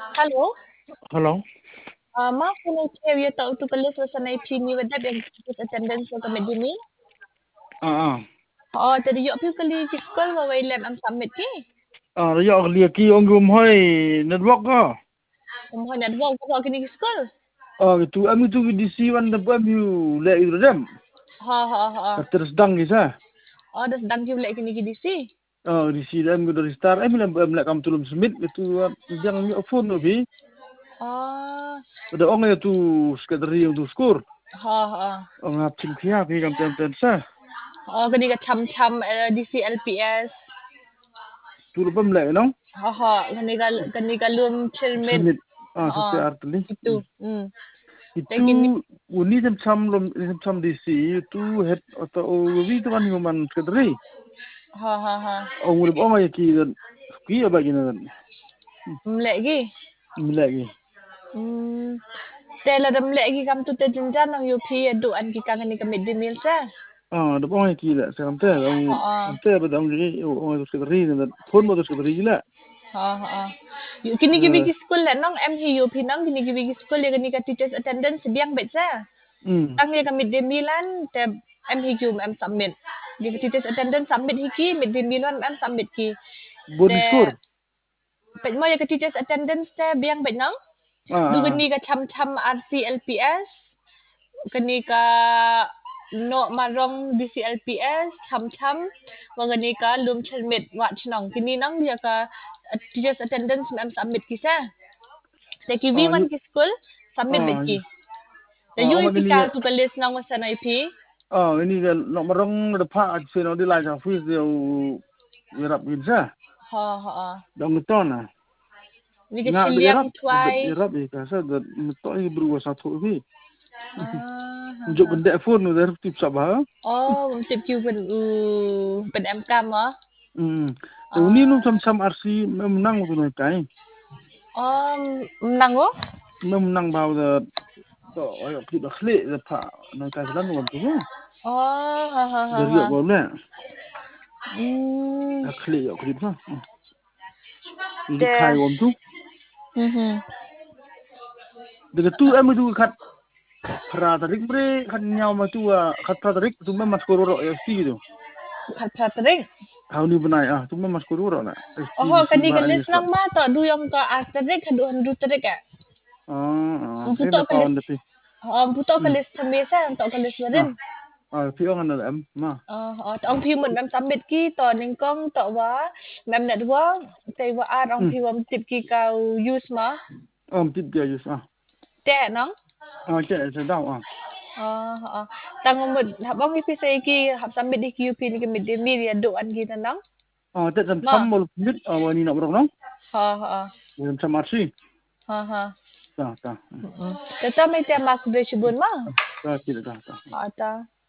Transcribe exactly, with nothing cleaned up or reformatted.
Halo? Hello? Ah, maaf kung nag-area ta uto kalis sa sanay pini wadab yang attendance sa kamid dini. Oo. Oo, tadi yo piu kali kiskol wawailan am summit ki. Ah, raya lia ki ong gum hoi network ko. Kumo na dwa ko kini kiskol. Ah, itu am itu di si wan da am you le itu dem. Ha ha ha. Terus dang isa. Oh, das dang ki wala kini ki disi. Ah, di si am dari star am lam am la kam tulum smith itu yang mi phone no bi. Ah, Da ong itu sekadari untuk skur. ha ha. Ong ap chin khia ki kam tem tem sa. Oh, kini ka cham cham uh, D C L P S. Tulum pam le no. Ha ha, kani ka kani ka lum chilmit. Smith. Ah, Ha. sa artli. Itu. Hmm. Itu Kini uni jam cham lom jam cham di si itu het atau wi tu kan human sekadari. ha ha ha. Ong urip ong ay ki ki abagi na Mlek gi. milagi. Hmm. Tela dam lek gi kam tu te jenjan nang U P adu an ki kang ni kamit di mil sa. Ah, da ong ay ki la sa kamte ong Ha kamte ba dam ri ong ay sekretari na phone mo sekretari la. ha ha. Yu kini ki bigi school la nang M hi U P nang kini ki bigi school ya kini ka teachers attendance biang bet sa. Hmm. Tang ya kamit di milan te M hi Q M submit. Di teachers attendance submit hiki mid di milan M submit ki. Bon Te score. pet mo ya ka teachers attendance te biang bet nang. Ah, Du ah. kini ka cham cham R C L P S. Kani ka no marong D C L P S cham cham wangani ka lum chelmit watch nang kini nang dia ka uh, teachers attendance mam submit kisa te ki vi Ah, wan yu ki school submit bet ah, ki te ah, yu ong ki ini ka ga tu ka list nang wasa na ip ah ini ga no marong da pa at se no di la ja fu de wirap gin sa. ha ha Dong to na. ni ka Nga da chiliang irap da twai irap e ka sa da to i bru sa tho bi. ah ha Jo ha bende phone no da tip sa ba. oh tip ki ben u ben am kam ah Hmm. Te uni no sam sam arsi menang tu no kai. um nang oh Menang ba da to ayo ki da khle da pa no kai lan no tu ba. oh ha ha ha Dari ha yo ba na. hmm Da khle yo ki ba. Ini te khai om tu. mhm Daga tu am tu khat phra tarik bre khat nyau ma tu khat phra tarik tu ma mas koro ro sti tu. Kat Patrick. Hau ni benai ah tu ma mas koro ro na. Sti Oh, di si kani ba ani kalis sta. nang ma to du yang to Asterix hadu handu Tarik ah. Ah, ah, eh Puto da pa kalis on da pi. oh puto Hmm. kalis tamesa to kalis marin. Ah, ah pi on na am ma. Oh, oh to ang piu mun mem sambit ki to ning kong to wa mem net wa te wa ar ang Hmm. piu am tip ki kau use ma. Om tip dia just ah. Te nang. Ah, che che dau ah. Oh, oh. Tang mud habang ipi sa ki hab sambit di Q P ni kemit di mi dia do an ki nang. Ah, te sam Ma. sam mol mit ah ni na bro no. Ha ha. Ni sam arsi. Ha ha. Ta ta. Mm. Tata may te mak de shibun ma. Ta ti ta ta. Ha ta.